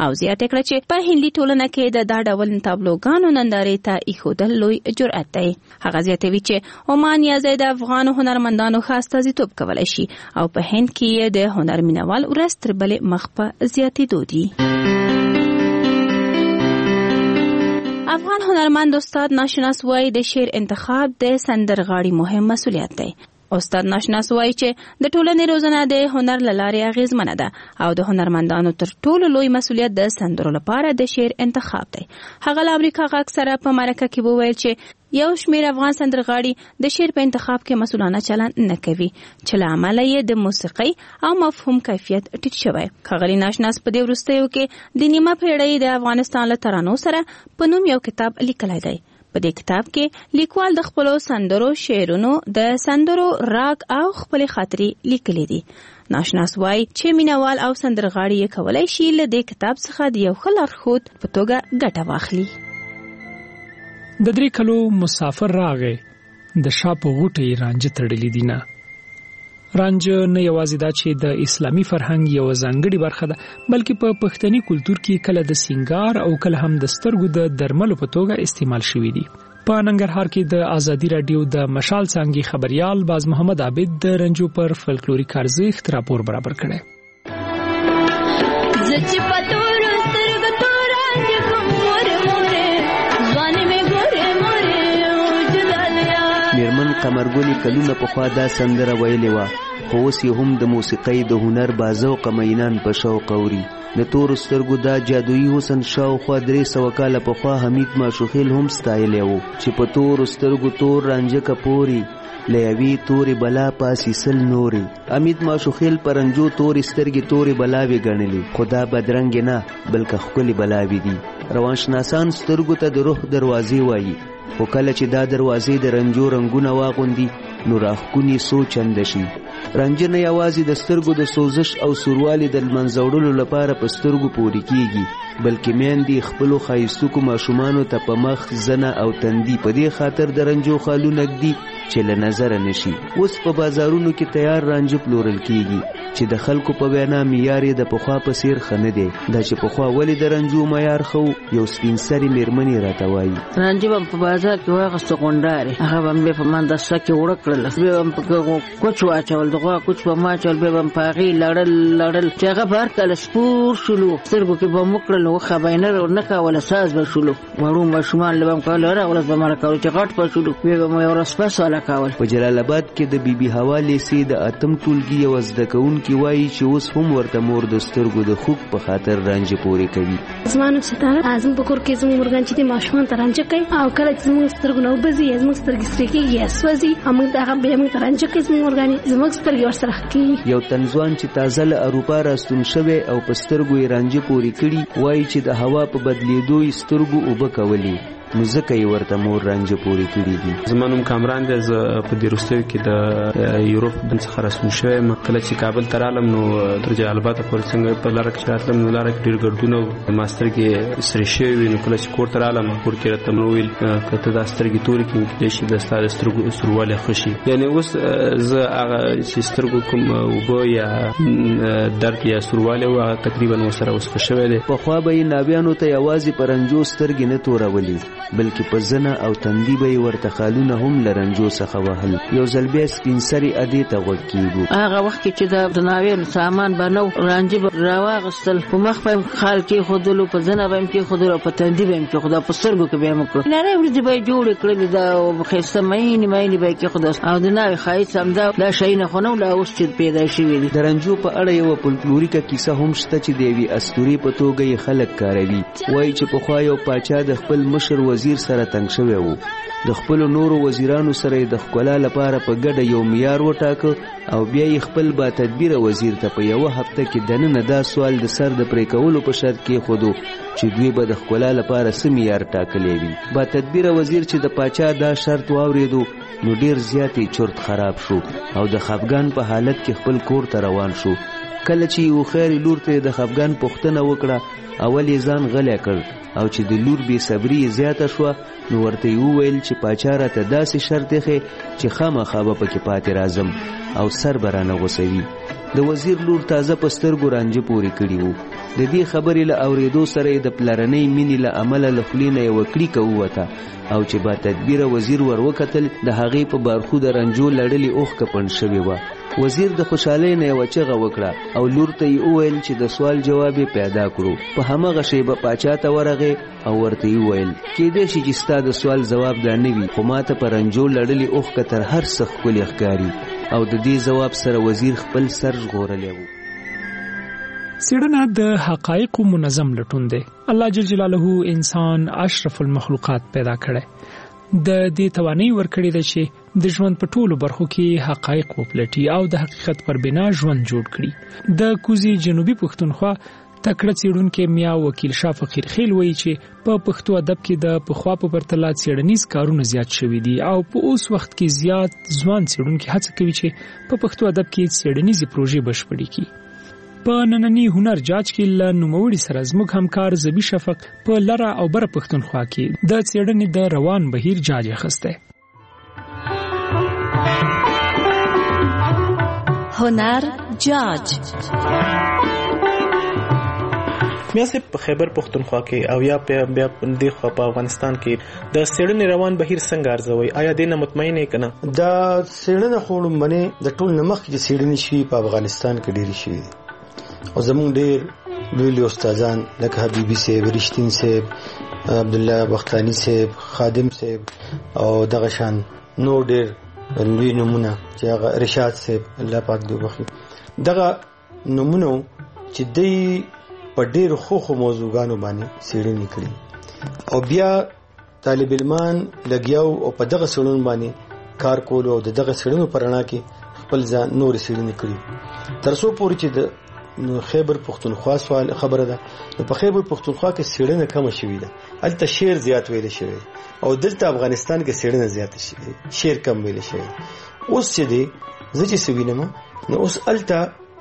او زیاته کړه چې په هندي ټولنه کې د دا ډول تابلوګانو نندارې ته ایښودل لوی جرأت دی. هغه زیاتوي چې عمان یا زید افغان هنرمندانو ښه استازیتوب کولی شي او په هند کې د هنر مینوال ورځ تر بلې مخ په زیاتېدو دي. افغان هنرمند استاد ناشناس وایي د شعر انتخاب د سندرغاړي مهم مسؤلیت دی. استاد ناشناس وایي چې د ټولنې روزنه د هنر له لارې اغیزمنه ده او د هنرمندانو تر ټولو لوی مسؤلیت د سندرو لپاره د شعر انتخاب دی. هغه له امریکا غږ سره په مرکه کې وویل چې یو شمېر افغان سندرغاړي د شعر په انتخاب کې مسؤلانه چلند نه کوي چې له امله یې د موسیقۍ او مفهوم کیفیت ټیټ شوی. ښاغلي ناشناس په دې وروستیو کې د نیمه پیړۍ د افغانستان له ترانو سره په نوم یو کتاب لیکلی دی. په دې کتاب کې لیکوال د خپلو سندرو شعرونو د سندرو راګ او خپلې خاطرې لیکلي دي. ناشناس وایي چې مینوال او سندرغاړي یې کولی شي له دې کتاب څخه د یو ښه لارښود په توګه ګټه واخلي. د 3 کلو مسافر راغی د شا په غوټه رانجه تړلې دي نه. رانجه نه یوازې دا چې د اسلامي فرهنګ یو ځانګړي برخه ده بلکې په پښتني کلچر کې کله د سینګار او کله هم د سترګو د درملو په توګه استعمال شوی دي. په ننګرهار کې د ازادي رادیو د مشال څانګې خبريال باز محمد عابد د رنجو پر فلکلوریک ارزښت راپور برابر کړي. میرمن قمرګلی کلونه پخوا دا سندره ویلې وه خو اوس یې هم د موسیقۍ د هنر باذوقه مینان په شوق اوري. د تورو سترګو دا جادویي حسن شاوخوا 300 کاله پخوا حمید ماشوخیل هم ستایلی و چې په تورو سترګو تور رانجه کپوري له یوې تورې بلا پاسې سل نورې. حمید ماشوخیل په رنجو تورې سترګې تورې بلاوې ګڼلې خو دا بدرنګې نه بلکې ښکلې بلاوې دي. روانشناسان سترګو ته د روح دروازې وایي خو کله چې دا دروازې د رنجو رنګونه واغوندي نو راښکونې څو چنده شي. رنجه نه یوازې د سترګو د سوزش او سوروالي د لمنځه وړلو لپاره په سترګو پورې کیږي بلکې میندې خپلو ښایستوکو ماشومانو ته په مخ زنه او تندي په دې خاطر د رنجو خالونه ږدي چې له نظره نشي. اوس په بازارونو کې تیار رانجه پلورل کیږي چې د خلکو په وینا معیار یې د پخوا په څیر ښه نه دی. دا چې پخوا ولې د رنجو معیار ښه یو سپین سرې میرمنې راته وایي. رانجه به په بازار کې واخیسته غونډارې هغه به مې په مندسته کې وړه کړله بیا به په کوچ واچول د غوا کوچ به ما اچول بیا به په هغې لړل چې هغه به هر کله سپور شولو سترګو کې به مو کړل وښه به یې نه کوله ساز به شولو وړو ماشومان له به م کول هره ورځ به مه راکولو چې غټ به شولو بیا به مو یو ورځ پس والا کول. په جلال آباد کې د بیبي هوا لیسې د اتم ټولګي یو زده کوونکي وایي چې اوس هم ورته مور د سترګو د خوږ په خاطر رانجه پورې کوي. زما نوم ستاره زموږ په کور کې زموږ مورګان چې د ماشومان ته رانجه کوي او کله چې زموږ سترګو نه وبځي یا زموږ سترګې سرې کېږي یا سوځي موږ د هغه بیا موږ ته رانجه کوي زموږ مورګانې زموږ سترګې ورسره ښه کېږي. یو تنځوان چې تازه له اروپا راستون شوی او په سترګو یې رانجه پورې کړي وایي چې د هوا په بدلېدو یې سترګو اوبه کولې نو ځکه یې ورته مور رانجه پورې کړي دي. زما نوم کامران دی. زه په دې وروستیو کې د یوروپ څخه راستون شوی یم. کله چې کابل ته رالم نو تر جلال آباد پورې څنګه په لاره کې راتلم نو لاره کې ډېر ګردونه وو ما سترګې سرې شوې وې نو کله چې کور ته رالم کور کې راته مې وویل که ته دا سترګې تورې کړې کیدای شي د ستا د سترګو سوروالی ښه شي. یعنې اوس زه هغه چې سترګو کوم اوبه یا درد یا سوروالی و هغه تقریبا ورسره اوس ښه شوی دی. پخوا به یې ناویانو ته یوازې په رنجو سترګې نه تورولې بلکې په زنه او تندي به یې ورته خالونه هم له رنجو څخه وهل. یو ځل بیا سپین سرې ادې ته غوږ کېږو. هغه وخت کې چې د ناویانو سامان به نه و رانجه به راواغېستل په مخ به یې خال کېښودلو په زنه به یې کېښودلو په تندي به یې کېښودو په سترګو کې به یې وکړو. نرۍ وریځې به یې جوړې کړلې دا ښایسته مینې به یې کېښودو او د ناوې ښایست همدا دا شیونه خو نه و لا اوس چې پیدا شوي دي. د رنجو په اړه یوه فولکلوریکه کیسه هم شته چې د یوې اسطورې په توګه یې خلک کاروي. وایي چې پخوا یو پاچا د خپل مشر وزیر سره تنګ شوی و. د خپلو نورو وزیرانو سره یې د ښکلا لپاره په ګډه یو معیار وټاکه او بیا یې خپل با تدبیره وزیر ته په یوه هفته کې دننه دا سوال د سر د پرې کولو په شرط کېښودو چې دوی به د ښکلا لپاره څه معیار ټاکلی وي. با تدبیره وزیر چې د پاچا دا شرط واورېدو نو ډېر زیات یې چرت خراب شو او د خفګان په حالت کې خپل کور ته روان شو. کله چې یو خیر لور ته د خفګان پوښتنه وکړه اول یې ځان غلی کړ او چې د لور بې صبري یې زیاته شوه نو ورته یې وویل چې پاچا راته داسې شرط ایښی چې خامخا به پکې پاتې راځم او سر به رانه غوڅوي. د وزیر لور تازه په سترګو رانجه پورې کړي وو. د دې خبرې له اورېدو سره د پلرنۍ مینې له امله له خولې نه یوه کړیکه ووته او چې با تدبیره وزیر ور وکتل د هغې په بارخو د رنجو لړلې اوښکه پنډ شوې وه. وزیر د خوشحالۍ نه یوه چغه وکړه او لور ته یې وویل چې د سوال جواب یې پیدا کړو. په همغه شیبه پاچا ته ورغې او ورته یې وویل کیدای شي چې ستا د سوال ځواب دا نه وي، خو ماته په رنجو لړلې اوښکه تر هر څه ښکلې ښکاري. او د دې ځواب سره وزیر خپل سر ژغورلی و. څېړنه د حقایقو منظم لټون دی. الله جل جلاله انسان اشرف المخلوقات پیدا کړی. د دې توانایي ورکړې ده چې د ژوند په ټولو برخو کې حقایق وپلټي او د حقیقت پر بنا ژوند جوړ کړي. د کوزي جنوبي پښتونخوا تکړه څېړونکی میا وکیل شاه فقیر خیل وایي چې په پښتو ادب کې د پخوا په پرتله څېړنیز کارونه زیات شوي دي او په اوس وخت کې زیات ځوان څېړونکي هڅه کوي چې په پښتو ادب کې څېړنیزې پروژې بشپړې کړي. په نننی هنر جاج کې له نوموړي سره زموږ همکار زبی شفق په لره او بره پښتونخوا کې د څېړنې د روان بهیر جاج اخیستی. هنر جاج بیا سه په خیبر پښتونخوا کې او یا بیا د خو په افغانستان کې د څېړنې روان بهیر څنګه ارزوي؟ آیا دې نه مطمئن یې کنه؟ دا څېړنه خو باندې د ټول نمخ کې څېړنې شي په افغانستان کې ډېری شي او زموږ ډېر لوی استادان لکه حبیبي صاحب، رښتین صاحب، عبد الله بختانی صاحب، خادم صاحب او دغه شان نور ډېر لوی نمونه چې هغه رشاد صاحب الله پاک دې وبخښي. دغه نمونه چې دوی په ډېرو خو موضوعګانو باندې څېړنې کړي او بیا طالب علمان لګیاو او په دغه څېړنو باندې کار کول او دغه څېړنو په رڼا کې خپل ځان نور څېړنې کړي تر څو پورې چې د خیبر پښتونخوا سوال خبره ده. په خیبر پښتونخوا کې څېړنه کم شوې ده، هلته شعر زیات ویل شوی او دلته افغانستان کې څېړنه زیات شوی، شعر کم ویل شوی. اوس چې دی زه چې سوینم نو اوس هلته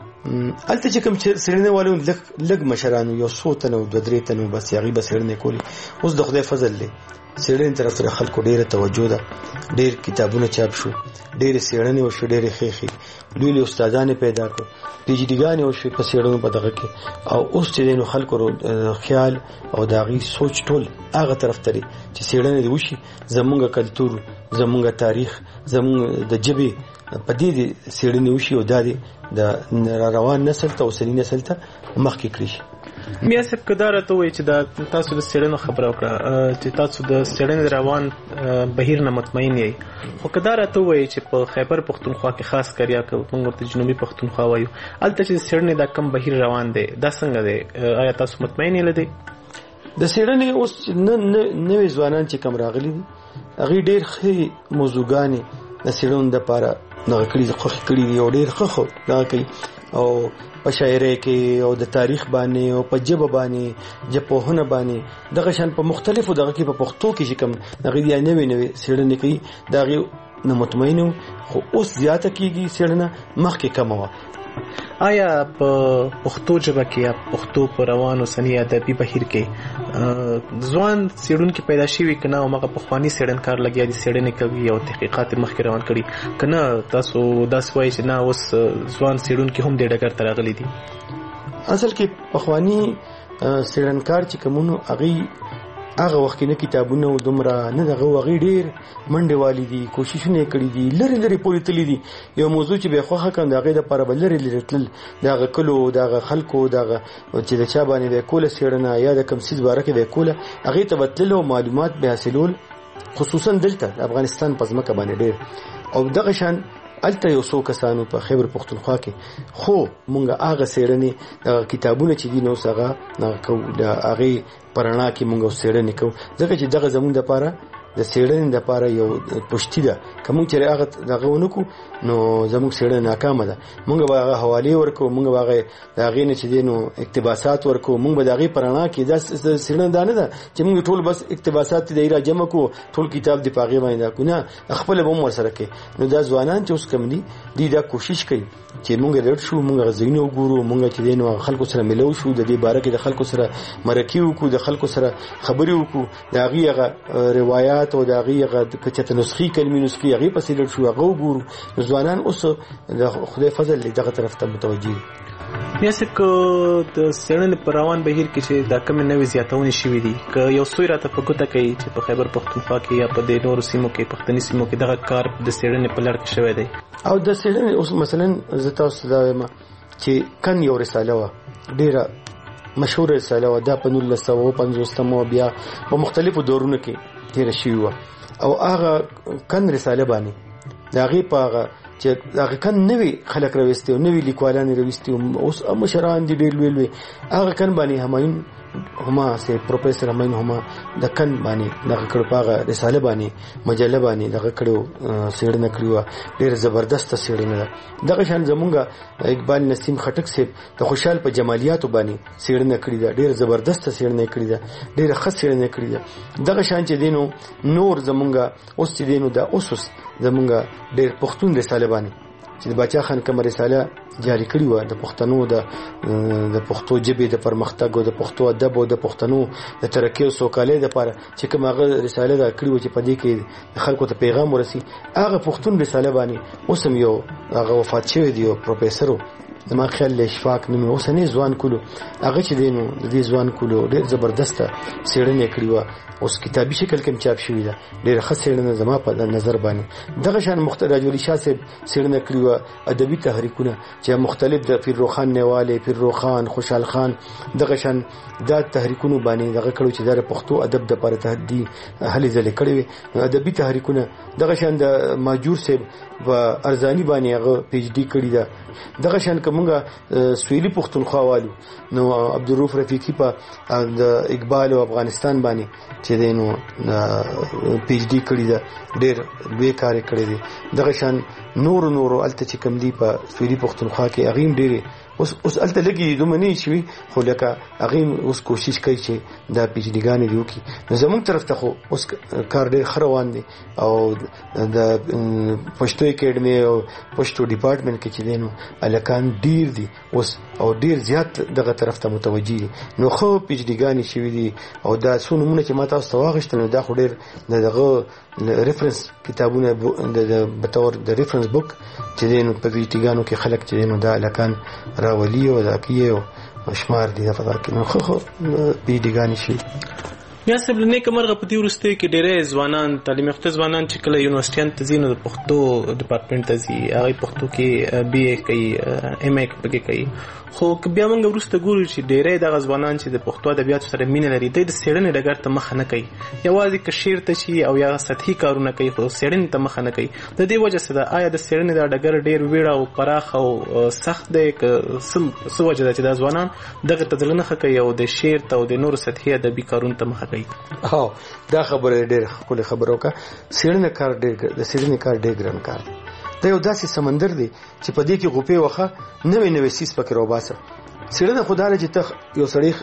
چې کوم څېړنه والو لږ مشرانو یو څو تنو 2-3 تنو بس یغي بس څېړنه کولی. اوس د خدای فضل دی څېړنې طرف ته خلکو ډېره توجه ده، ډېر کتابونه چاپ شو، ډېرې څېړنې وشو، ډېرې ښې لوی استادان پیدا کړو، پی ایچ ډي ګانې وشوې په څېړنو په دغه کې. او اوس چې دی نو خلکو خیال او د هغې سوچ ټول هغه طرف ته دی چې څېړنې دې وشي، زمونږ کلتور، زمونږ تاریخ، زمونږ د ژبې په دې څېړنې وشي او دا دې د روان نسل ته اوسني نسل ته مخکې کړي شي. میا صاحب کدار ته وایي چې دا تاسو د څېړنو خبره وکړه چې تاسو د څېړنې روان بهیر نه مطمئن یې، خو کدار ته وایي چې په خیبر پښتونخوا کې خاص کریا که موږ ورته جنوبي پښتونخوا وایو هلته چې څېړنې دا کم بهیر روان دی دا څنګه دی؟ آیا تاسو مطمئن یې لدی؟ د څېړنې اوس نوې ځوانان چې کم راغلي دي هغې ډېر ښې موضوعګانې د څېړنو دپاره دغه کړي دي، خوښې کړي دي او ډېر ښه دغه کوي او په شاعرۍ کې او د تاریخ باندې او په ژبه باندې ژبپوهنه باندې دغه شان په مختلفو دغه کې په پښتو کې چې کوم دغه دی نوې څېړنې کوي دا غي نه مطمئن خو اوس زیاته کیږي څېړنه مخکې کم وه. آیا په پښتو ژبه کې یا پښتو په روانو سنی ادبي بهیر کې ځوان څېړونکي پیدا شوي که نه او هغه پخواني څېړنکار لګیا دي څېړنې کوي او تحقیقات یې مخکې روان کړي که نه تاسو داسې وایي چې نه اوس ځوان څېړونکي هم دې ډګر ته راغلي دي؟ اصل کې پخواني څېړنکار چې کومونو هغه وخت کې نه کتابونه او دومره نه دغه هغې ډېر منډې والي دي، کوششونه یې کړي دي، لرې پورې تللي دي. یو موضوع چې به یې خوښه کړم د هغې دپاره به لرې تلل، د هغه کلو د هغه خلکو دغه چې د چا باندې به یې کوله څېړنه یا د کوم څیز باره کې به یې کوله هغې ته به تلل او معلومات به حاصلول، خصوصا دلته د افغانستان په ځمکه باندې ډېر. او دغه شان الته یو څو کسانو په خیبر پښتونخوا کې خو مونږ هغه څېړنې دغه کتابونه چې دي نو اوس هغه د هغې په رڼا کې مونږ اوس څېړنې کوو ځکه چې دغه زموږ دپاره د څېړنې دپاره یو پشتي ده. که مونږ چېرې هغه دغه ونه کړو نو زموږ څېړنه ناکامه ده. مونږ به هغه حوالې ورکړو، مونږ به هغه د هغې نه چې دی نو اقتباسات ورکړو، مونږ به د هغې په رڼا کې دا څېړنه دا نه ده چې مونږ ټول بس اقتباسات دې را جمع کړو ټول کتاب دې په هغې باندې دا کړو، نه خپله به هم ورسره کوي. نو دا ځوانان چې اوس کوم دي دا کوشش کوي چې مونږ لړ شو، مونږ هغه ځایونه وګورو، مونږ چې دی نو خلکو سره ملو شو، د دې باره کې د خلکو سره مرکې وکړو، د خلکو سره خبرې وکړو، د هغې هغه روایات جملیات او د هغه کچته نسخي کلمې نسخي هغه په سیلر شو هغه وګورو. ځوانان اوس د خدای فضل دغه طرف ته متوجي. یا سکه د سړنې پر روان بهیر کې چې دا کم نوې زیاتونې شوې دي که یو څوی راته په ګوته کوي چې په خیبر پښتونخوا کې یا په د نورو سیمو کې پښتني سیمو کې دغه کار د سړنې په لړ کې شوی دی او د سړنې اوس مثلا زه تاسو دا وایم چې کن یو رساله و ډیره مشهور رساله و دا په 1950 بیا په مختلفو دورونو کې تیر شوی و او هغه کن رساله باندې دا غي په چې هغه کن نوې خلک راوستي او نوې لیکوالان راوستي اوس مشران دي ډېر لوی هغه کن باندې همایون هما سي پروفیسور همایون هما د کن باندې دغه کړه پاغه رساله باندې مجله باندې دغه کړو سیړنه کړو ډېر زبردست سیړنه دغه شان زمونږه اقبال نسیم خټک سي د خوشحال په جمالیاتو باندې سیړنه کړی دا ډېر زبردست سیړنه کړی دا ډېر ښه سیړنه کړی دا دغه شان چې دینو نور زمونږه اوس چې دینو دا اوس زمونږه ډېر پښتون رساله باندې چې د باچا خان کوم رساله جاری کړی و د پښتنو د پښتو ژبې د پرمختګ او د پښتو ادب او د پښتنو د ترقۍ او سوکالۍ لپاره چې کوم هغه رساله دا کړی و چې په دې کې خلکو ته پیغام ورسي هغه پښتون رساله باندې اوس هم یو هغه وفات شوی دی او پروفیسور د ما خیال اشفاق نومي اوس نه ځوان کولو هغه چې دینو د دې ځوان کولو ډېر زبردست سیړنه کړی و اوس کتابي شکل کې چاپ شوی ده ډېر ښه سیړنه زما په نظر باندې دغه شان مختلف جوړی شاه صاحب سیړنه کړی و ادبي تحریکونه چې مختلف د پیر روخان نیواله پیر روخان خوشحال خان دغه شان دا تحریکونه باندې دغه کړو چې د پښتو ادب د لپاره تهدي هلي ځلې کړی ادبي تحریکونه دغه شان د ماجور صاحب و ارزانی باندې هغه پی ایچ ډی کړی ده دغه شان کومه سویلی پښتونخوا والو نو عبدالرؤف رفیقی په د اقبال او افغانستان باندې چې دینو پی ایچ ډی کړی ده ډېر لوی کار کړی دی دغه شان نور الته چې کوم دی په سویلی پښتونخوا کې اغیم ډېر اوس الته لګي دومنه شي خو لکه اغیم اوس کوشش کوي چې دا پی ایچ ډی ګانې دی وکي نو زموږ طرف ته خو اوس کار ډېر خروان دی او د پښتو اکیډمي او پښتو ډپارټمنټ کې چې دینو الکان ډیر دي اوس او ډیر زیات دغه طرف ته متوجي دي نو خو پی ایچ ډی ګانې شوی دي او دا څو نمونه چې ما تاسو ته واغښتل دا خو ډیر دغه ریفرنس کتابونه د بطور د ریفرنس بوک چې دینو په پی ایچ ډی ګانو کې خلک چې دینو دا الکان راولي او دا کیه شمار دي دا پتا کې نو خو پی ایچ ډی ګانې شي یا سب نیک مرغه په دې ورسته کې ډېرې ځوانان تعلیم یافته ځوانان چې کله یونیورسيټیان ته ځي نو د پښتو ډپارټمنټ ته ځي هغه پښتو کې بي اے کوي ایم اے پکې کوي خو بیا موږ ورسته ګورو چې ډېرې د ځوانان چې د پښتو ادبیات سره مینه لري د سیړنې ډګر ته مخ نه کوي یوازې که شعر ته شي او یا سطحي کارونه کوي خو سیړنې ته مخ نه کوي د دې وجه څه ده آیا د سیړنې د ډګر ډېر ویړه او پراخ او سخت دی که څه وجه ده چې د ځوانان دغه ته نه کوي او د شعر ته او د نور سطحي ادبي کارونه ته مخ کوي او دا خبره ډېر خپل خبرو کا سیړنې کار ډېر د سیړنې کار ډېر ګران کار دا یو داسې سمندر دی چې په دې کې غوپې وخه نوې سیس پکې روباسه سیړنه خدای چې ته یو سړی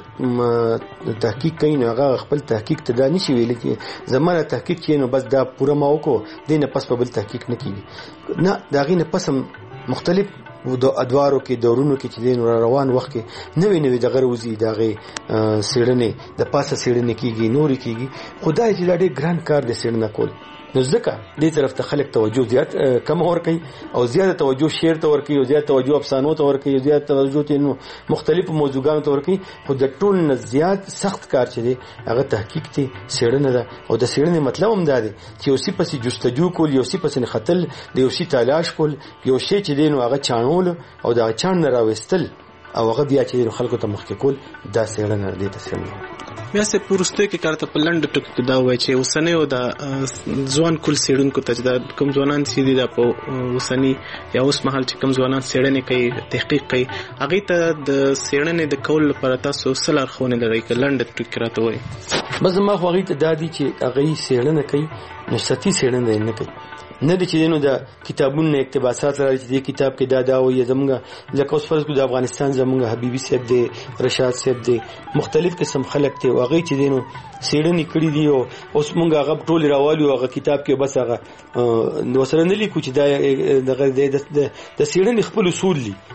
تحقیق کوي نو هغه خپل تحقیق ته دا نشي ویل چې زمانه تحقیق کینو بس دا پوره ما وکړو دینه پس په بل تحقیق نه کیږي نه دا غینه پسم مختلف د ادوارو کې دورونو کې چې دین روان وخت کې نوې دغه روزي دغه سیړنه د پاسه سیړنه کیږي نوري کیږي خدای چې ډېر ګران کار دې سیړنه کول نو ځکه دې طرف ته خلک توجه زیات کم اور کوي او زیاته توجه شعر ته ور کوي او زیاته توجه افسانو ته ور کوي او زیاته توجه تینو مختلفو موضوعاتو ته ور کوي خو د ټول نه زیات سخت کار چې دی هغه تحقیق ته سیړنه ده او د سیړنې مطلب هم دا دی چې اوسې پسې جستجو کول یو سی پسې خطل دی یو سی تلاش کول یو شی چې دین هغه چانول او دا چان نه راوستل او هغه بیا چې خلکو ته مخکې کول دا سیړنه دې ته سیړنه بیا سه پورسته کې کارته په لند ټکو دا وای چې وسنه او دا ځوان کول سیړونکو ته دا کوم ځوانان چې دي دا په وسنی یا اوس مهال چې کوم ځوانان سیړنې کوي تحقیق کوي هغه ته د سیړنې د کول لپاره تاسو سلار خونه لري ک لند ټکو راته وای بس ما خو هغه ته دادی چې هغه سیړنه کوي نو ستی سیړنه نه کوي نه د چې دینو د کتابونو اقتباسات لري چې د کتاب کې دا وایي زمونږ لکه اوس فرض کو د افغانستان زمونږ حبیبي صاحب دی رشاد صاحب دی مختلف قسم خلک ته واغې چې دینو سیړنې کړې دي او اوس مونږ هغه ټول راوالو هغه کتاب کې بس هغه نو سره نه لیکو چې دا د سیړنې خپل اصول دي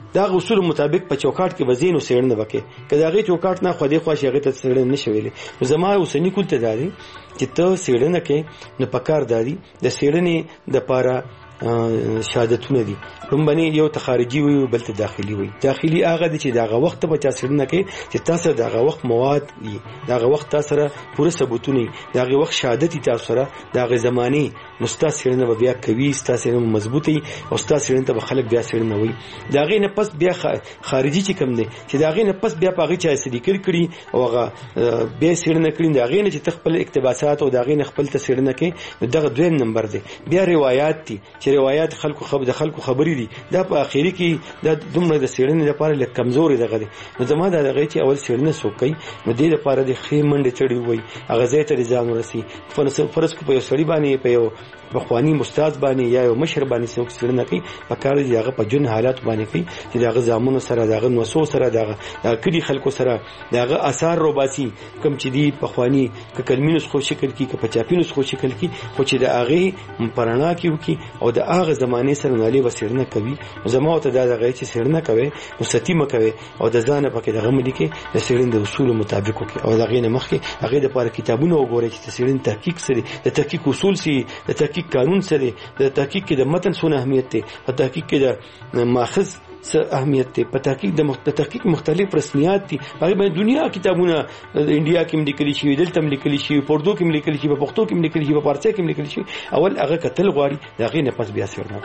دا اصول مطابق په چوکاټ کې وزین او سیړنه وکړي کله هغه چوکاټ نه خو دې خواشه هغه ته سیړنه نشي ویلې زما اوسنی کول ته دادي چې ته سیړنه کې نه پکار دادي د سیړنې د پاره شهادتونه دي لومبني یو ته خارجي وي بل ته داخلي وي داخلي هغه دي چې داغه وخت په چا سرنه کې چې تاسو داغه وخت مواد دي داغه وخت تاسو سره پوره ثبوتونه داغه وخت شهادت تاسو سره داغه زماني نستا سرنه بیا کوي تاسو سره مضبوطي او تاسو سرنه ته خلک بیا سرنه وي داغه نه پس بیا خارجي چې کم دي چې داغه نه پس بیا پاغي چا صدیق کړی او هغه بیا سرنه کړی داغه نه چې تخپل اقتباسات او داغه نه خپل تسرنه کې دغه دویم نمبر دی بیا روایت دي روایت خلکو خبرې دي دا په اخیری کې د دومره د سیړنې لپاره لکه کمزوري دغه دي نو زما دا دغه چې اول سیړنه سوکي نو دې لپاره د خې منډه چړي وي هغه ځای ته ځان ورسي فرض کو په یو سړي باندې په یو بخوانی استاد باندې یا یو مشر باندې څوک سیړنه کوي په کار دی هغه په جن حالات باندې کوي چې دغه زامنو سره دغه نوسو سره دغه کړي خلکو سره دغه اثر روباسي کم چې دی بخوانی ک کلمینوس خو شکل کی ک پچاپینوس خو شکل کی خو چې د هغه پرانا کیو کی او د هغه زمانه سره نالي وسیرنه کوي زما ته دغه چې سیړنه کوي نو ستیمه کوي او د ځان په کې دغه ملي کې د سیړن د اصول مطابق کوي او دغه نه مخکې هغه د لپاره کتابونه وګورئ چې سیړن تحقیق سره د تحقیق اصول سي د تحقیق قانون سره د تحقیق کې د متن سونه اهمیت ته په تحقیق کې د ماخذ اهمیت ته په تحقیق د تحقیق مختلف رسمیات دي هغه باندې دنیا کتابونه انډیا کې لیکل شي دلته لیکل شي پردو کې لیکل شي په پښتو کې لیکل شي په فارسی کې لیکل شي اول هغه کتل غواړي دغه نه پس بیا سرنه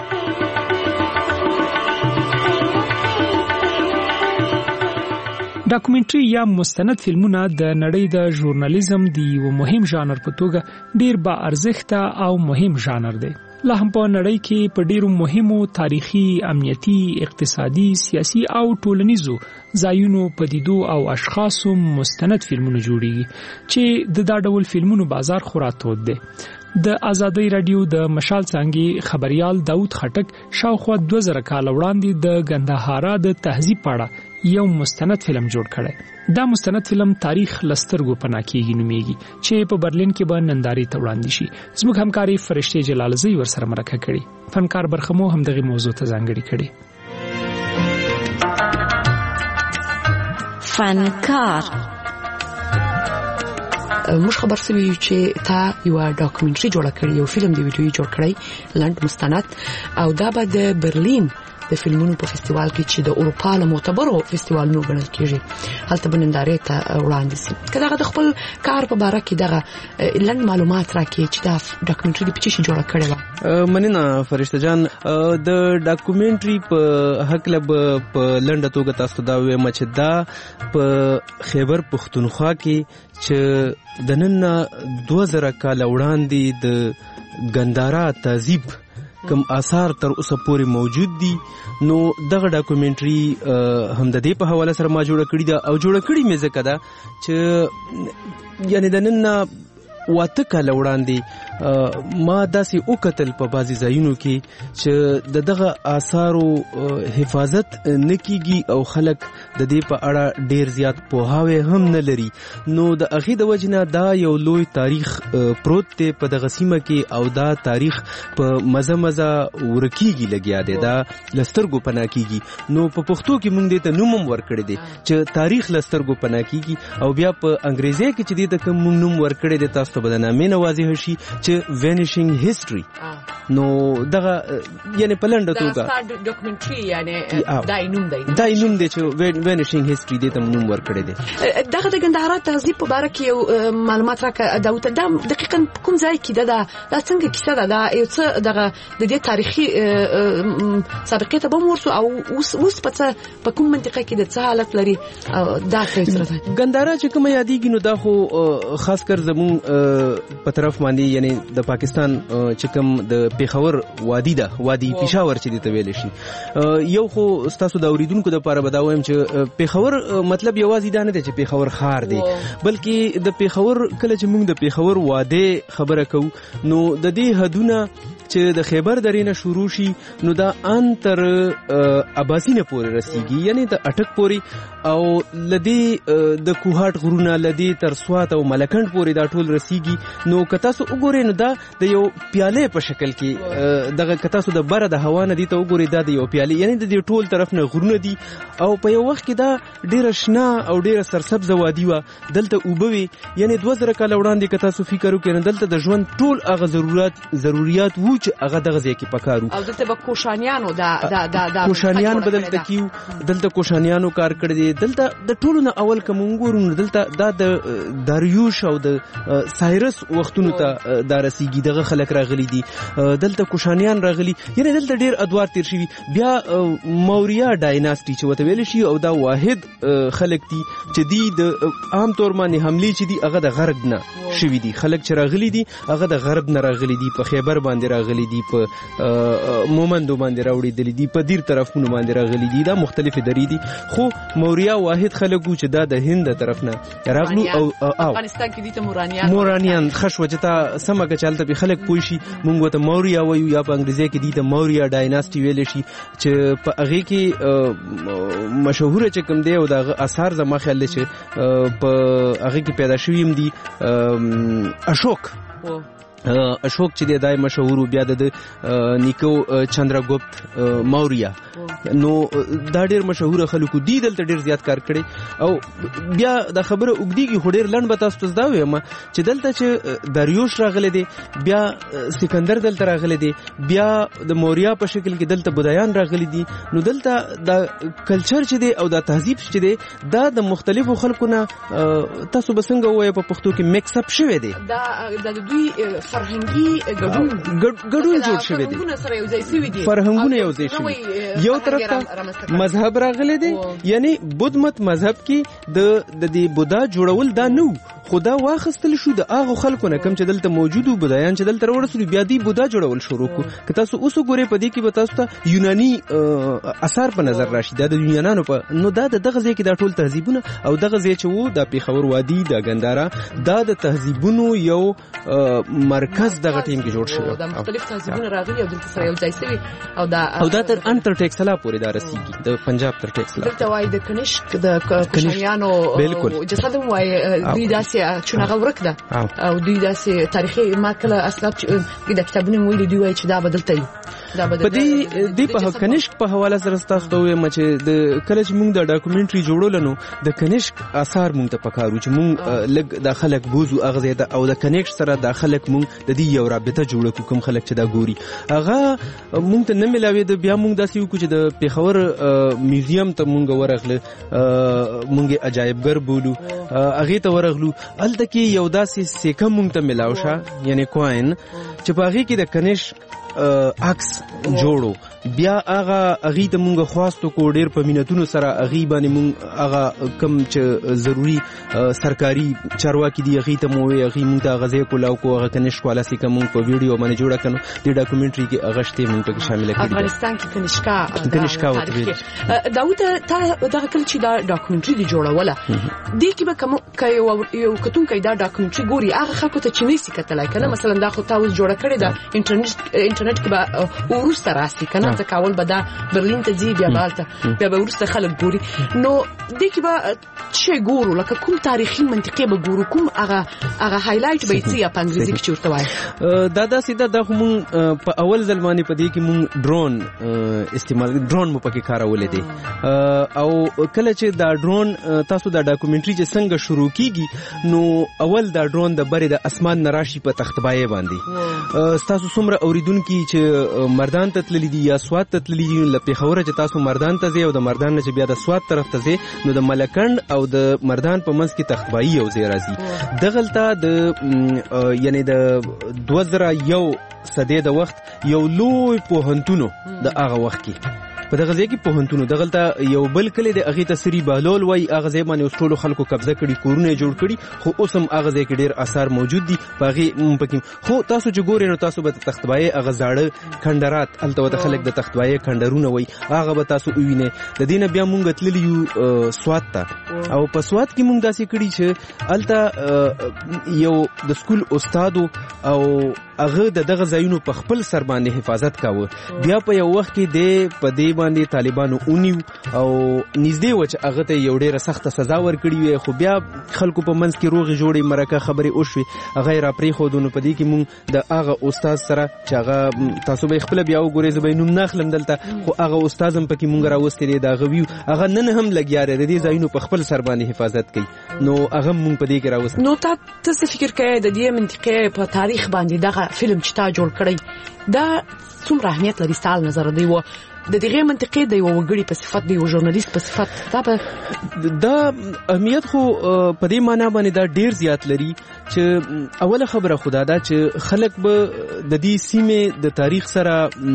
ډاکومنټري یا مستند فلمونه د نړۍ د ژورنالیزم دی یو مهم ژانر په توګه ډیر با ارزښت او مهم ژانر دی لا هم په نړۍ کې په ډیرو مهمو تاریخي امنیتي اقتصادي سیاسي او ټولنیزو ځایونو پدیدو او اشخاصو مستند فلمونه جوړیږي چې د دا ډول فلمونو بازار خورا تود دی د آزادۍ رادیو د مشال څنګه خبريال داوود خټک شاوخوا 2000 کال وړاندې د ګندهارا د تهذیب پاړه یو مستند فلم جوړ کړي دا مستند فلم تاریخ لسترګو پناکیږي نوميږي چې په برلین کې به ننداري ته وړاندې شي زموږ همکاري فرشته جلالزئی ورسره مرکه کړي فنکار برخمو هم دغه موضوع ته ځانګړي کړي فنکار موږ خبر سوي چې تا یو ډاکومنټري جوړ کړی یو فلم دی ویډیو جوړ کړی لند مستند او دا به د برلین د فلمونو په فستیوال کې چې د اروپا له معتبرو فستیوالونو ګڼل کېږي هلته بنندارې ته وړاندې شي کله د خپل کار په اړه کې دغه لند معلومات راکړي چې دا ډاکومنټري په چی جوړ کړی و مننه فرشته جان د ډاکومنټري په حق لب په لند توګه تاسو دا وایم چې دا په خیبر پختونخوا کې چې د نن 2000 کال وړاندې د ګندارا تهذیب کوم آثار تر اوسه پورې موجود دي نو دغه ډاکومنټري هم د دې په حواله سره ما جوړ کړی دا او جوړ کړی مې ځکه دا چې یعنی د نن واته کال وړاندې ما داسې وکتل په بازي ځایونو کې چې دغه آثارو حفاظت نکېږي او خلک د دې په اړه ډیر زیات پوهاوی هم نه لري نو د اخی د وجنه دا یو لوی تاریخ پروت دی په دغه سیمه کې او دا تاریخ په مزه ورکیږي لګیا دی دا لسترګو پنا کیږي نو په پښتو کې مونږ دې ته نوم ورکړی دی چې تاریخ لسترګو پنا کیږي او بیا په انګریزي کې چې دې ته کوم نوم ورکړی دی تاسو په نامې نه واضح شي چې vanishing history نو دغه یعنی په لنډه توګه دا ډاکومنټري یعنی دای نوم دی چې vanishing history دې ته نوم ورکړی دی دغه د ګندهارا تهذیب په اړه کې یو معلومات راکړه داوود دا دقیقاً کوم ځای کې دا څنګه کیسه ده یو څه دغه د دې تاریخي سابقه ته به ورسو او اوس په کوم منطقه کې د څه حالت لري دا څه سره ګندهارا چې کوم یادېږي نو دا خو خاص کر زمون په طرف باندې یعنی د پاکستان چې کوم د پیښور وادي ده وادي پېښور چې دې ته ویل شي یو خو تاسو د اوریدونکو لپاره بداوم چې پیښور مطلب یوازې دا نه دی چې پیښور ښار دی بلکې د پیښور کله چې موږ د پیښور واده خبره کوو نو د دې حدونه چې د خیبر درې نه شروع شي نو دا ان تر اباسینه پورې رسیږي یعنی د اټک پورې او لدی د کوهاټ غرونه لدی تر سوات او ملکند پورې دا ټول رسیږي کیږي نو که تاسو وګورئ نو دا د یو پیاله په شکل کې دغه که تاسو د بره د هوا نه دي ته وګورئ دا د یو پیاله یعنی د دې ټول طرف نه غرونه دي او په یو وخت کې دا ډیره شنه او ډیره سرسبز وادي و دلته اوبوي یعنی 2000 کال وړاندې که تاسو فکر وکړئ نو دلته د ژوند ټول هغه ضرورت وو چې هغه دغه ځای کې پکارو او دلته به کوشانیانو دا کوشانیان بدلته کیو دلته کوشانیانو کار کړی دی دلته د ټولو نه اول کوم ګورو دلته دا د داریوش او د سایرس وختونو ته دا رسیږي دغه خلک راغلي دي دلته کوشانیان راغلي یعنی دلته ډیر ادوار تیر شوي بیا موریا ډایناسټي چې وته ویل شي او دا واحد خلک دي چې دی د عام طور باندې حمله چې دی هغه د غرب نه شوي دي خلک چې راغلي دي هغه د غرب نه راغلي دي په خیبر باندې راغلي دي په مومندو باندې راوړي دي په دیر طرفونو باندې راغلي دي دا مختلف درې دي خو موریا واحد خلک چې دا د هند طرف نه راغلو او افغانستان کې دي ته مورانیان خشوجتا سمګه چلته به خلک پوي شي مونږ ته موریا وایو یا په انګریزي کې دي ته موریا ډایناسټي ویل شي چې په هغه کې مشهور چې کوم دی او د اثار زما خیال دی چې په هغه کې پیدا شوی هم دي اشوک چې دی دای مشهور بیا د نیکو چندراګوپت موریا نو دا ډیر مشهور خلکو دی دلته ډیر زیات کار کړي او بیا د خبره وګدیږي خو ډیر لنډ به تاسو ته دا وایم چې دلته چې داریوش راغلی دی بیا سکندر دلته راغلی دی بیا د موریا په شکل کې دلته بودایان راغلي دي نو دلته د کلچر چې دی او د تهذیب چې دی دا د مختلفو خلکو نه تاسو به څنګه وایي په پښتو کې میکس اپ شوی دی دا د دوی فرهنګي ګډون جوړ شوی دی فرهنګونه یو ځای شوي یو طرف ته مذهب راغلی دی یعنی بودھ مت مذهب کې د دې بودا جوړول دا نو خدا واخستل شو د هغه خلکو نه کم چې دلته موجودو بودایان چې دلته ورسول بیا دی بودا جوړول شروع کو که تاسو اوس وګورئ په دې کې به تاسو ته یوناني اثار په نظر راشي دا د یونانانو په نو دا دغه ځای کې دا ټول تهذیبونه او دغه ځای چې وو د پیښور وادي د ګندارا دا د تهذیبونو یو مرکز دغه ټیم کې جوړ شوی دا مختلف تهذیبونه راغلي او دلته سره یو ځای شوی او دا تر انټر ټیکسلا پورې دا رسیږي د پنجاب تر ټیکسلا دلته وای د کنشک د کوشانیانو جسد وای دوی داسې چونه غورک ده او دوی داسې تاریخي ما کله اسناد چې د کتابونو ویلي دی وای چې دا بدلته په دې په کنشک په حواله سره تاسو ته وایم چې د کله چې موږ د ډاکومنټري جوړول نو د کنشک آثار موږ ته پکارو چې موږ لګ د خلک بوزو اغزه ده او د کنشک سره د خلک موږ د دې یو رابطه جوړ کوم خلک چې دا ګوري هغه موږ ته نه ملاوي د بیا موږ داسې وکړو چې د پیښور میوزیم ته موږ ورغله موږ عجایبګر بولو هغه ته ورغلو الته کې یو داسې سیکه موږ ته ملاو شه یعنی کوین چې په هغه کې د کنشک عکس جوړو بیا هغه ته مونږ خواستو کو ډیر په مینتونو سره هغه باندې مونږ هغه کم چې ضروری سرکاري چارواکي دی هغه ته مو هغه مونږ ته غزه کولاو کو هغه کنيشک والا سي کوم په ویډیو باندې جوړه کړو د ډاکومنټري کې هغه شته مونږ ته شامل کړی افغانستان کې کنيشکا وته داوود ته دا کله چې دا ډاکومنټري دی جوړوله د کې به کوم یو کتون کې دا ډاکومنټري ګوري هغه خلکو ته چې نسی کتلای کنه مثلا دا خو تاسو جوړه کړی دا انټرنیټ کې به ورسته راسي کنه کاول به دا برلین ته ځي بیا بالته بیا به ورسته خلک ګوري نو د کې به چې ګورو لکه کوم تاریخي منطقه به ګورو کوم هغه هایلایټ به یې په انګریزي کې چورته وای دا سیده د هم په اول ځل باندې په دې کې مون ډرون استعمال ډرون مو پکې کارولې دي او کله چې دا ډرون تاسو دا ډاکومنټري چې څنګه شروع کیږي نو اول دا ډرون د بری د اسمان نراشي په تختبای باندې تاسو څومره اوریدونکو چې مردان ته تللی دي یا سواد ته تللی دي لپاره خوره چې تاسو مردان ته ځي او د مردان نه چې بیا د سواد طرف ته ځي نو د ملکند او د مردان په منځ کې تختبای یو ځای راځي دغلطه د یعنی د 2001 صدې د وخت یو لوی پوهنتونو د هغه وخت کې په دغه ځای کې پوهنتونو دغلطه یو بل کلی د هغه تسری بهلول وای هغه ځای باندې ټولو خلکو قبضه کړي کورونه جوړ کړي خو اوس هم هغه ځای کې ډیر آثار موجود دي پغه پکې خو تاسو چې ګورئ نو تاسو به تختبای هغه زاړه کندرات الته د خلک د تختبای کندرونه وای هغه به تاسو وینئ د دینه بیا مونږ تللیو سواد ته او په سواد کې مونږ داسې کړي چې الته یو د سکول استاد او هغه دغه ځایونو په خپل سر باندې حفاظت کاوه. بیا په یو وخت کې د پدې باندې طالبانو اونیو او نږدې و چې هغه ته یو ډیره سخته سزا ورکړي وي، خو بیا خلکو په منځ کې روغې جوړې مرکه خبرې وشوې، هغه یې راپرېښودو. نو په دې کې مونږ د هغه استاد سره چې هغه تاسو به خپله بیا وګورئ، زه به یې نوم نه اخلم دلته، خو هغه استاد هم پکې مونږ راوستی دی، د هغه ویو هغه نن هم لګیا دی، د دې ځایونو په خپل سر باندې حفاظت کوي. نو هغه مونږ په دې کې راوستی. نو ته څه فکر کوې د دې منطقې په تاریخ باندې دغه فلم چې تا جوړ کړی دا څومره اهمیت لري ستا له نظره؟ دی و د دغه منطقې د یو وګړي په صفت، د یو ژورنالیست په صفت دا اهمیت خو په دې معنا باندې دا ډیر زیات لري چې اوله خبره خدا دا چې خلک به د دې سیمې د تاریخ سره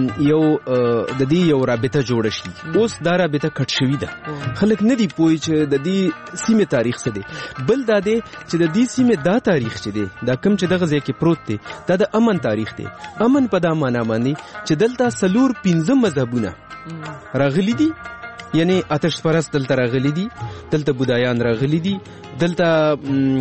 د دې یو رابطه جوړ شي. اوس دا رابطه کټ شوې ده، خلک نه دی پوهی چې د دې سیمې تاریخ څه دی. بل دا دی چې د دې سیمې دا تاریخ چې دی، دا کوم چې دغه ځای کې پروت دی، دا د امن تاریخ دی. امن په دا معنا باندې چې دلته 4-5 مذهبونه راغلي دي، یعنی آتش پرست دلته راغلي دي، دلته بودایان راغلي دي، دلته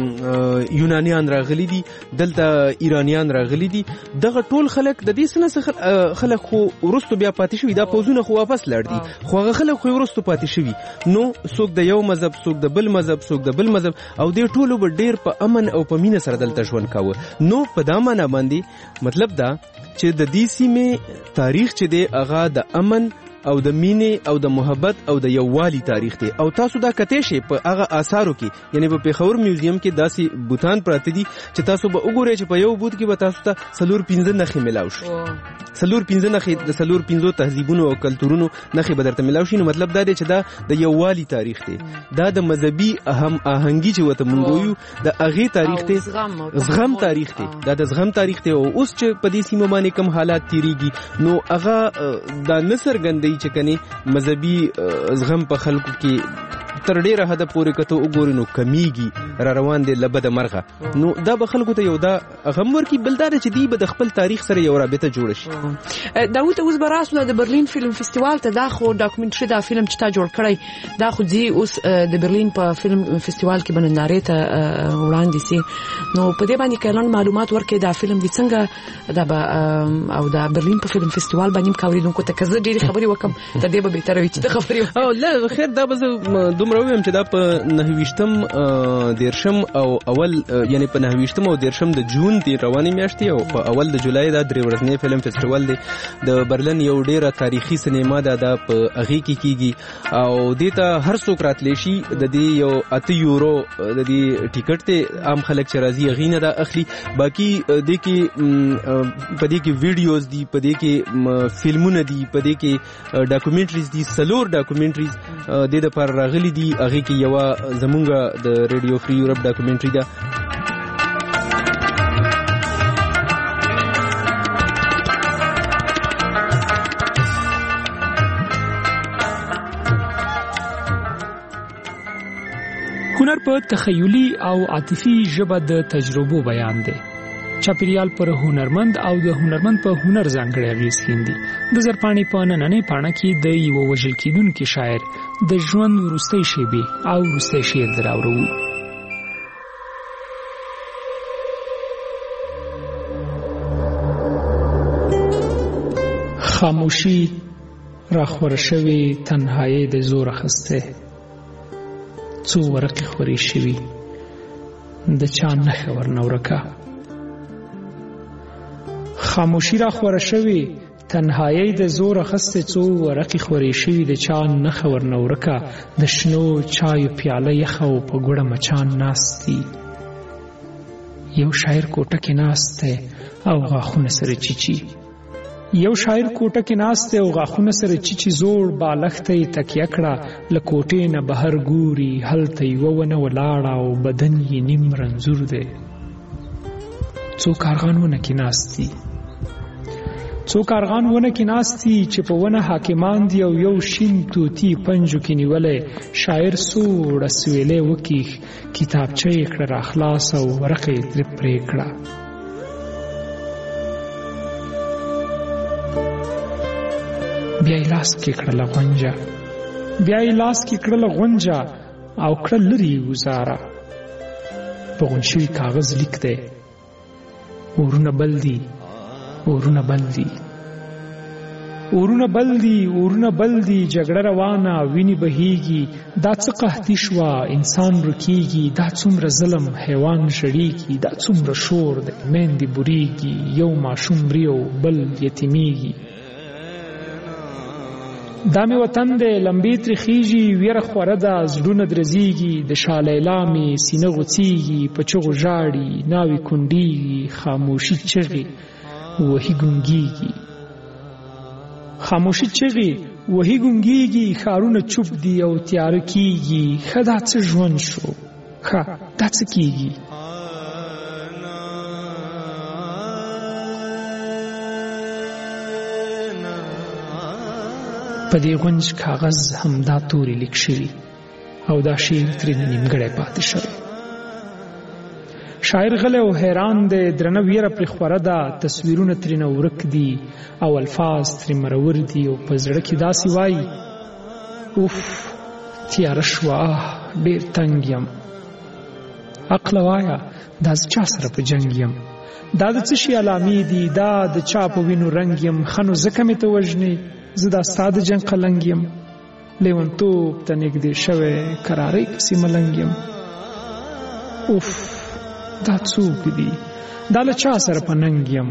یونانیان راغلي دي، دلته ایرانیان راغلي دي. دغه ټول خلک د دې سنه خلک خو ورستو بیا پاتې شوي، دا پوزونه خو واپس لاړ دي، خو هغه خلک خو ورستو پاتې شوي. نو څوک د یو مذهب، څوک د بل مذهب، څوک د بل مذهب، او دې ټولو به ډیر په امن او په مینه سره دلته ژوند کاوه. نو په دا معنا باندې مطلب دا چې د دې سیمې تاریخ چې دی هغه د امن او د مینې او د محبت او د یووالي تاریخ دی. او تاسو دا کته شي په هغه آثارو کې، یعنی په پیښور میوزیم کې داسې بوتان پراته دي چې تاسو به وګورئ چې په یو بوت کې به تاسو ته 4-5 نښې ملاو شي، 4-5 نښې د 4-5 تهذیبونو او کلتورونو نښې به درته ملاو شي. نو مطلب دا دی چې دا د یووالي تاریخ دی، دا د مذهبي آهنګي چې وته مونږ وایو د هغې تاریخ دی، زغم تاریخ دی، دا د زغم تاریخ دی. او اوس چې په دې سیمه باندې کوم حالات تیریږي، نو هغه دا نصر ګندې چې کني مذهبي زغم په خلکو کې تر ډیره حد پورې کته وګورئ نو کمیږي، را روان دي لبد مرغه. نو دا به خلکو ته یو دا غم ورکی، بل دا چې دی به د خپل تاریخ سره یو رابطه جوړ شي. داوود اوس براسو د برلین فلم فستیوال ته دا خو ډاکومنټري دا فلم چې تا جوړ کړی دا خو دی اوس د برلین په فلم فستیوال کې بنندارې ته وړاندې سي. نو په دې باندې کله معلومات ورکړي دا فلم دي څنګه دا او دا برلین په فلم فستیوال باندې کوریدونکو ته کزه ډېری خبري وکم ته دې به به تر وي چې خبري او لا خیر دا به دومره ویم چې دا په 29 دیرشم او اول یعنی په 29 او دیرشم د جون دی رواني میاشتې او په اول د جولای دا 3 ورځنی فلم فستیوال دی د برلین یو ډیره تاریخي سینما ده په هغه کې کیږي او دیتا هر څوک راتلی شي. د دې یو 8 یورو د دې ټیکټ ته عام خلک چې راځي غینه دا اخلي. باقی د کې په دې کې ویډیوز دي، په دې کې فلمونه دي، په دې کې ډاکومنټریز دي، سلور ډاکومنټریز د دې پر راغلي دي. هغه کې یو زمونږه د ریډیو فری یورپ ډاکومنټری ده. هنر په تخیلی او عاطفي ژبه د تجربو بیان دی. چاپیریال پر هنرمند او د هنرمند په هنر ځانګړی اغیز ښیندي. د زرپاڼې په نننۍ پاڼه کې د یو وژل کېدونکي شاعر د ژوند وروستۍ شېبې او وروستی شعر دراوړو. خاموشي راخوره شوې تنهایی د زور اخسته، څو ورقې خورې شوي د چا نښه ورنه ورکه. خاموشي راخوره شوې تنهایی د زور اخسته، څو ورقې خورې شوي د چا نښه ورنه ورکه. د شنو چایو پیاله یخه او په ګوړه مچان ناست دي. یو شاعر کوټه کې ناست دی او غاښونه سره چیچي. یو شاعر کوټه کې ناست دی او غاښونه سره چیچي. زوړ بالښت یې تکیه کړه، له کوټې نه بهر ګوري. هلته یوه ونه ولاړه او بدن یې نیم رنځور دی. څو کارغان ونه کې ناست دي، څو کارغان ونه کې ناست دي چې په ونه حاکمان دي او یو شین توتی پنجو کې نیولی. شاعر سوړه سویلی وکیښ، کتابچه یې کړه راخلاص او ورقه یې ترې پرې کړه. بیا یې لاس کې کړله غونجه، بیا یې لاس کې کړله غونجه او کړه لرې وزاره. په غونډ شوي کاغذ لیک دی، اورونه بل دي، اورونه بل دي، اورونه بل دي، اورونه بل دي، جګړه روانه ویني بهیږي، دا څه قحطي شوه انسان رکیږي، دا څومره ظلم حیوان شړیږي، دا څومره شور دی میندې بوریږي، یو ماشوم مري او بل یتیمیږي. دا مې وطن دی لمبې ترخیږي، ویره خوره ده زړونه درزیږي، د شاه لیلا مې سینه غوڅیږي، په چغو ژاړي ناوې کونډیږي، خاموشي چغې وهي ګونګیږي، خاموشي چغې وهي ګونګیږي، ښارونه چوپ دي او تیاره کیږي، ښه دا څه ژوند شو، ښه دا څه کیږي. په دې غونج کاغذ همدا تورې لیک شوي او دا شعر ترېنه نیمګړی پاتې شوی. شاعر غلی او حیران دی، درنه ویره پرې خوره ده، تصویرونه ترېنه ورک دي او الفاظ ترې مرور دي او په زړه کې داسې وایي اوف تیاره شوه ډېر تنګ یم، عقله وایه دا زه چا سره په جنګ یم، دا د څه شي علامې دي، دا د چا په وینو رنګ یم، ښه نو ځکه مې ته وژنې زه دا ستا د جنګ قلنګ یم، لیونتوب ته نږدې شوی کرارۍ پسې ملنګ یم. اوف دا څوک دي، دا له چا سره په ننګ یم.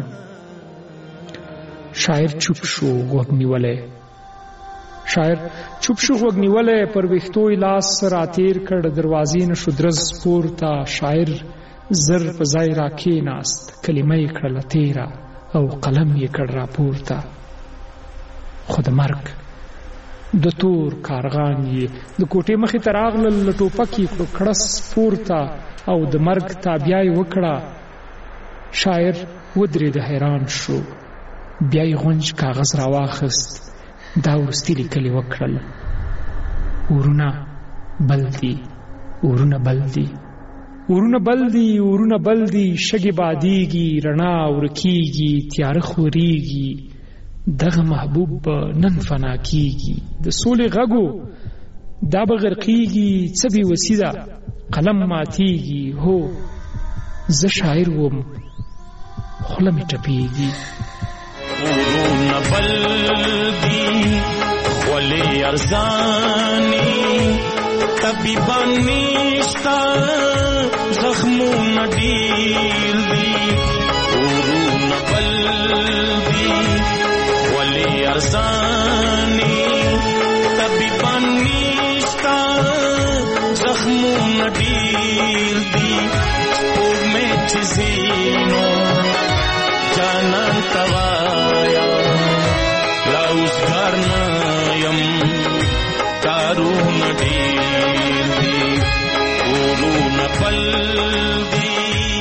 شاعر چوپ شو غوږ نیولی، شاعر چوپ شو غوږ نیولی، پر ویښتو یې لاس راتیر کړ، دروازې نه شو درز پورته، شاعر زر په ځای راکېناست، کلمه یې کړله تیره او قلم یې کړ راپورته. خو د مرګ د تور کارغان یې د کوټې مخې ته راغلل، له ټوپک یې کړو کړس پورته او د مرګ تابیا یې وکړه. شاعر ودرېد حیران شو، بیا یې غونج کاغذ راواخیست، دا وروستي لیکل یې وکړل اورونه بل دي، اورونه بل دي، اورونه بل دي، اورونه بل دي، شګې بادیږي، رڼا ورکیږي، تیاره خورېږي، دغه محبوب به نن فنا کیږي، د سولې غږو دا به غرقیږي، څه بې وسي ده قلم ماتیږي، هو زه شاعر وم خوله مې ټپیږي. اورونه بل دي خولې ارزاني، طبیبان نشته زخمونه ډېر دي، اورونه بل دي خولې ارزاني، طبیبان نشته زخمونه ډېر دي، سپوږمۍ چې ځینو جانان ته وایا لا اوسګار نه یم، کارونه ډېر دي اورونه بل دي.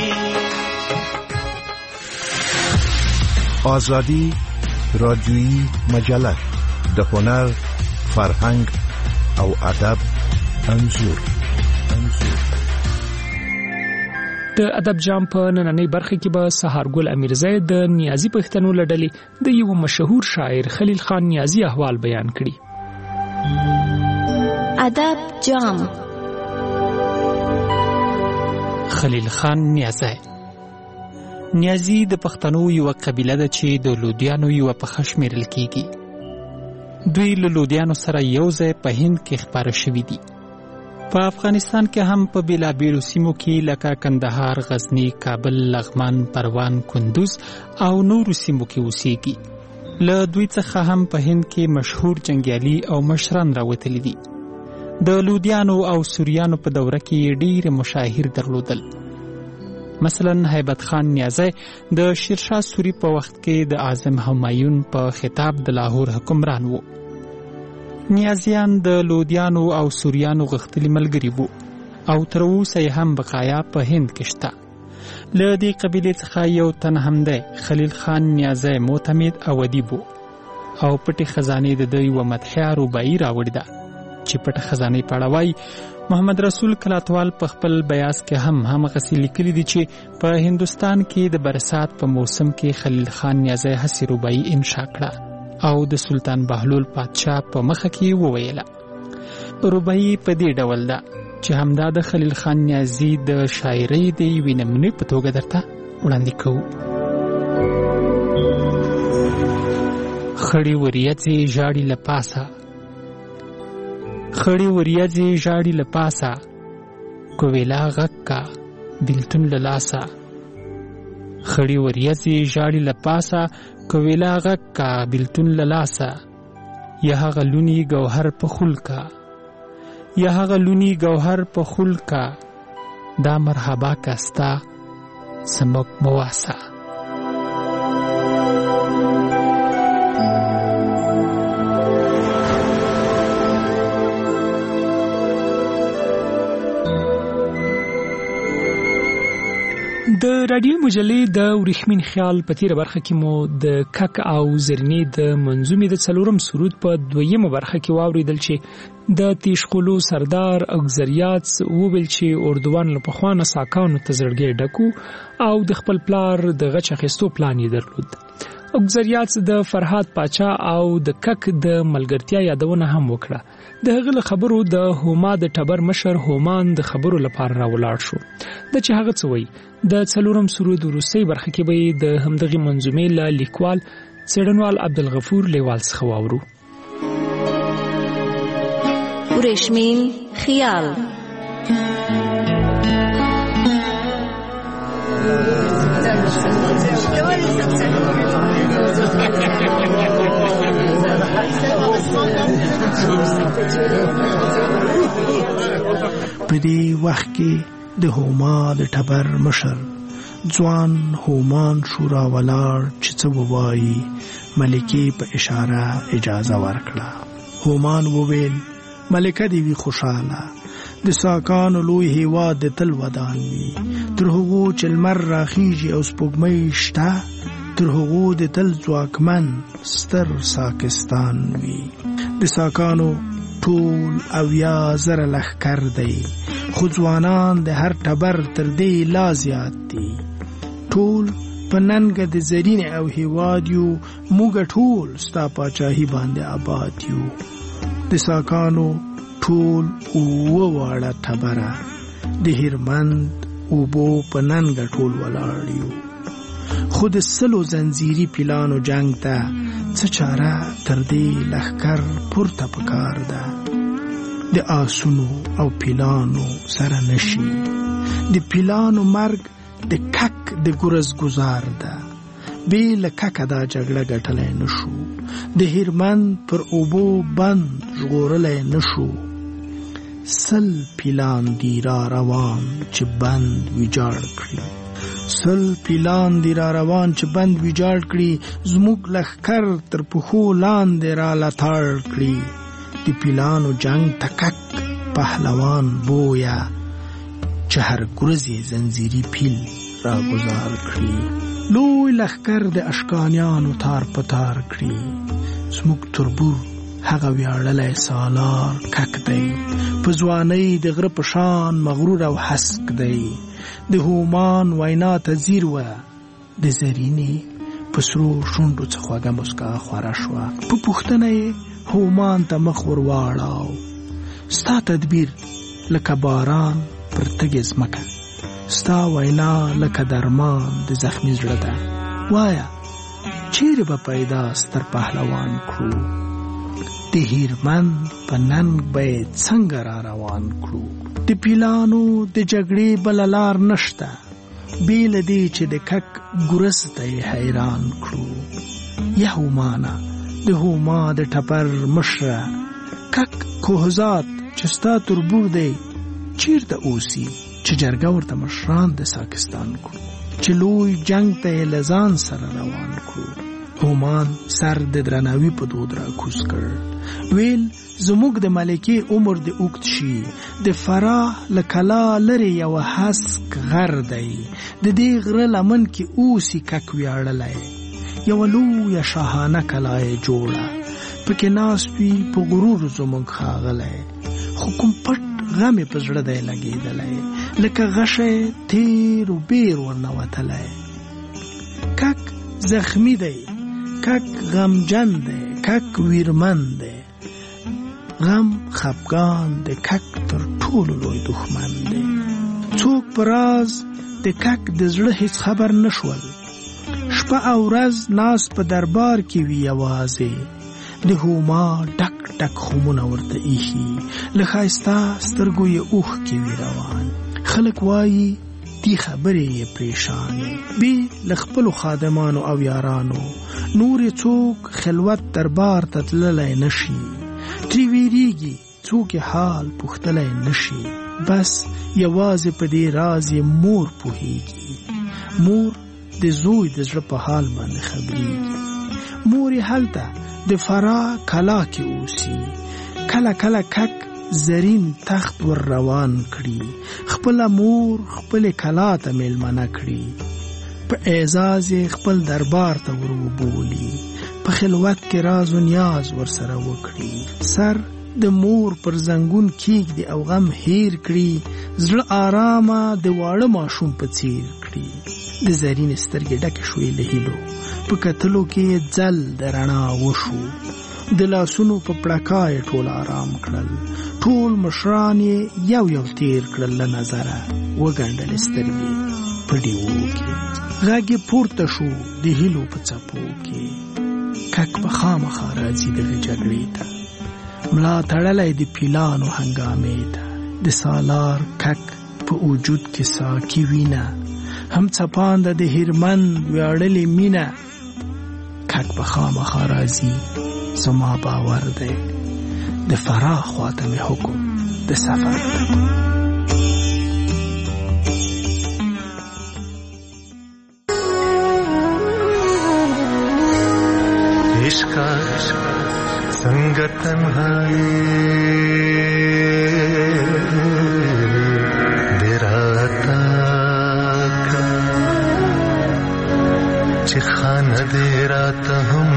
آزادی رادیویی مجله د هنر، فرهنګ او ادب انځور. د ادب جام په نننۍ برخه کې به سهارګل امیرزی د نیازی پښتنو لړلې د یو مشهور شاعر خلیل خان نیازی احوال بیان کړي. ادب جام. خلیل خان نیازی د پښتنو یو قبیله ده چې د لودیانو یو پخه شمیرل کیږي. دوی له لودیانو سره یو ځای په هند کې خپاره شوي دي. په افغانستان کې هم په بیلابیلو سیمو کې لکه کندهار، غزنی، کابل، لغمان، پروان، کندوز او نورو سیمو کې اوسېږي. له دوی څخه هم په هند کې مشهور جنګیالي او مشران راوتلي دي. د لودیانو او سوریانو په دوره کې ډېر مشاهیر درلودل. مثلا هیبت خان نیازی د شیرشاه سوری په وخت کې د اعظم همایون په خطاب د لاهور حکمران وو. نیازیان د لودیانو او سوریانو غښتلي ملګري وو او تر اوسه یې هم بقایا په هند کې شته. له دې قبیلې څخه یو تن هم دی خلیل خان نیازی معتمد او ادیب وو او پټې خزانې د ده یوه مدحیه رباعي راوړې ده چې پټه خزانې په اړه وایي. محمد رسول کلاتوال په خپل بیاس کې هم همغسې لیکلي دي چې په هندوستان کې د برسات په موسم کې خلیل خان نیازی هسې رباعي انشا کړه او د سلطان بهلول پادشاه په مخه کې وویله. رباعي په دې ډول ده چې همدا د خلیل خان نیازي د شاعرۍ د یوې نمونې په توګه درته وړاندې کوو. خړې وریځې ژاړي له پاسه، خړې وریځې ژاړي له پاسه، کویلا غږ کا بیلتون له لاسه. خړې وریځې ژاړي له پاسه، کویلا غږ کا بیلتون له لاسه. یا هغه لونی ګوهر په خول کا، یا هغه لونی ګوهر په خول کا، دا مرحبا کستا سمک مواسا. د رادیو مجلې د ورېښمین خیال په تیره برخه کې مو د کک او زرینې د منظومې د 4م سرود په 2مه برخه کې واوریدل چې د تیشقلو سردار اګزریات وویل چې اردوان له پخوانه ساکانو ته زړګی ډکو او د خپل پلار د غچ اخیستو پلان یې درلود. اګزریات د فرهاد پاچا او د کک د ملګرتیا یادونه هم وکړه. د هغه له خبرو د هوما د ټبر مشر هومان د خبرو لپاره راولاړ شو. د چې هغه څه وایي د 4م سرود وروستۍ برخه کې به د همدغه منظومې له لیکوال څېړنوال عبدالغفور لیوال څخه واورو. ورېښمین خیال. په دې وخت کې د هوما د ټبر مشر ځوان هومان شورا ولاړ چې څه ووایي ملکې په اشاره اجازه ورکړه. هومان وویل ملکه دې وي خوشاله، د ساکانو لوی هیواد د تل ودان وي، تر هغو چې لمر راخیږي او سپوږمۍ شته، تر هغو د تل ځواکمن ستر ساکستان وي. د ساکانو ټول 80,000 لښکر دی، خو ځوانان د هر ټبر تر دې لا زیات دي. ټول په ننګه د زرین او هیواد یو، موږ ټول ستا پاچاهي باندې آباد یو. د ساکانو ټول واړه ټبره د هرمند اوبو په ننګه ټول ولاړ یو. خو د سلو زنځیري پیلانو جنگ ته څه چاره تر دې لښکر پورته پکار ده. د آسونو او پیلانو سره نشي، د پیلانو مرګ د کک د ګرز گزار ده. بې له ککه دا جګړه ګټلی نشو، د هرمند پر اوبو بند ژغورلی نشو. 100 پیلان دی را روان چې بند ویجاړ کړي، 100 پیلان دی را روان چې بند ویجاړ کړي، زموږ لښکر تر پښو لاندې را لتاړ کړي. د پیلانو جنگ تکک پهلوان بویا چې هر ګرزې زنځیري پیل را گزار کړي. لوی لښکر د اشکانیانو تار پتار کړي، زموږ تربور هغه ویاړلی سالار کک دی، په ځوانۍ د غره په شان مغرور او حسک دی. د هومان وینا ته ځیر وه، د زرینې په سرو شونډو څه خوږه مسکا خوره شوه. په پوښتنه یې هومان ته مخ ور واړاو، ستا تدبیر لکه باران پر تږې ځمکه، ستا وینا لکه درمان د زخمي زړه ده. وایه چیرې به پیدا ستر پهلوان کړو، د هیرمند په ننګ به یې څنګه را روان کړو. د پیلانو د جګړې بله لار نشته، بې له دې چې د کک ګرس ته یې حیران کړو. یا هومانه د هوما د ټپر مشره، کک کوهزاد چې ستا تربور دی چیرته اوسي چې جرګه ورته مشران د ساکستان کړو، چې لوی جنگ ته یې له ځان سره روان کړو. هومان سر د درناوي په دود را کوز کړ، ویل زموږ د ملکې عمر د اوږد شي، د فراه له کلا لرې یو هسک غر دی، د دې غره لمن کې اوسي کک ویاړلی، یو لویه شاهانه کلا یې جوړه، پکې ناست وي په غرور زموږ ښاغلی، خو کوم پټ غم یې په زړه دی لګېدلی، لکه غشی تیر و بیر ورنوتلی. کک زخمی دی، کک غمجن دی، کک ویرمن دی، غم خفګان د کک تر ټولو لوی دښمن دی. څوک په راز د کک د زړه هیڅ خبر نشول، شپه او ورځ ناس په دربار کې وي یوازې د هوما ډک ډک خومونه ورته ایښي له ښایسته سترګو یې اوښکې وي روان خلک وایي دی خبرې یې پریشانې بې له خپلو خادمانو او یارانو نور یې څوک خلوت دربار ته تللی نشي ترې ویریږي څوک یې حال پوښتلی نشي بس یوازې په دې راز یې مور پوهیږي مور د زوی د زړه په حال باندې خبرېږي مور یې هلته د فرا کلا کې اوسي کله کله کک زرین تخت ور روان کړي خپله مور خپلې کلا ته میلمنه کړي په اعزاز یې خپل دربار ته ور وبولي په خلوت کې راز و نیاز ورسره وکړي سر د مور پر زنګون کېږدي او غم هیر کړي زړه آرامه د واړه ماشوم په څیر کړي د زرین سترګې ډکې شوې له هیلو په کتلو کې ځل د رڼا وشو د لاسونو په پړکای ټول آرام کړل ټول مشران یې یو یو تیر کړل له نظره وګنډل سترګې په ډیوو کې غږ یې پورته شو د هیلو په څپو کې کک به خامخا راځي دغې جګړې ته ملا تړلی د پیلانو هنګامې ته د سالار کک په وجود کې ساکي وینه هم څپانده د هیرمند ویاړلې مینه کک به خامخا راځي زما باور دی د فرا خواته مې حکم د سفر عشق संग तन्हाई देराता का चिखाना देराता हम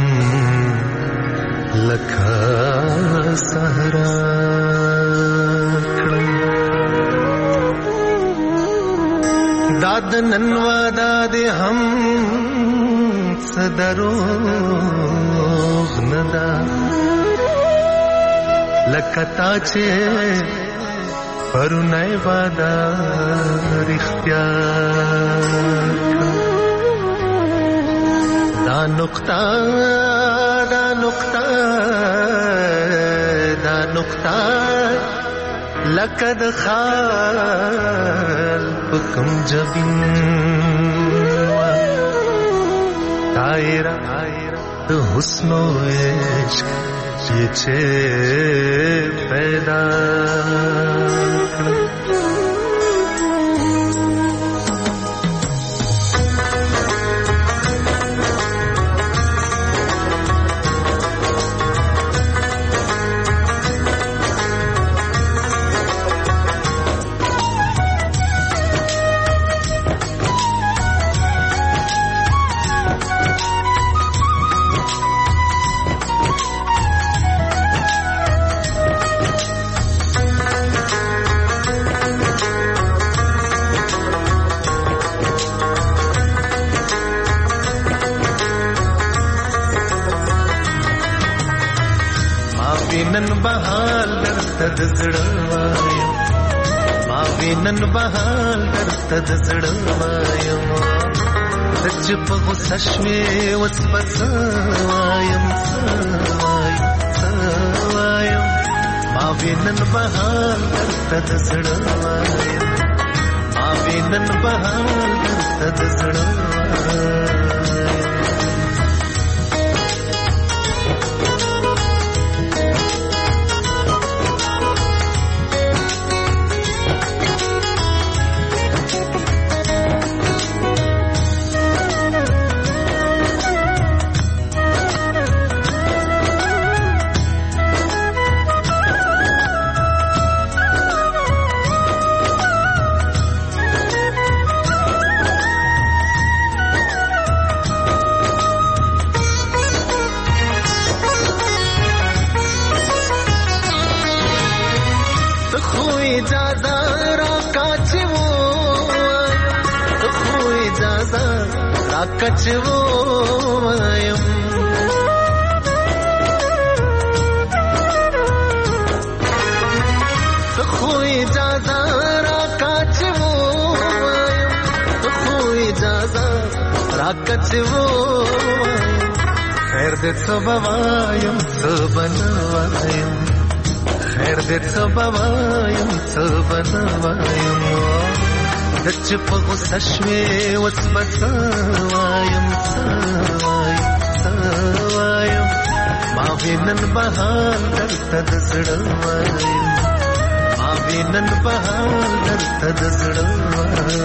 लखा सहरा दाद नन्वा दादे हम सदरो नदा लकता चे परुनय वादा रिख्तिया दा नुक्ता लकद खाल पुकम जबिन दायरा तो हुस्नो इश्क ये छे पैदा नन बहाल दर्द जड़वायो माविनन बहाल दर्द जड़वायो सच पगो सश्वे वस बसवायम सवायो माविनन बहाल दर्द जड़वायो माविनन बहाल दर्द जड़वायो कचवो आयम तो खोई जादा रा कचवो आयम तो खोई जादा راکچ وایم خیر دې څه بوایم څه بنوایم خیر دې څه بوایم څه بنوایم دچ په غوسه شوې وڅ بسوایم سوایم ما وینن بهار درته د زړه وایم ما وینن بهار درته د زړه وایم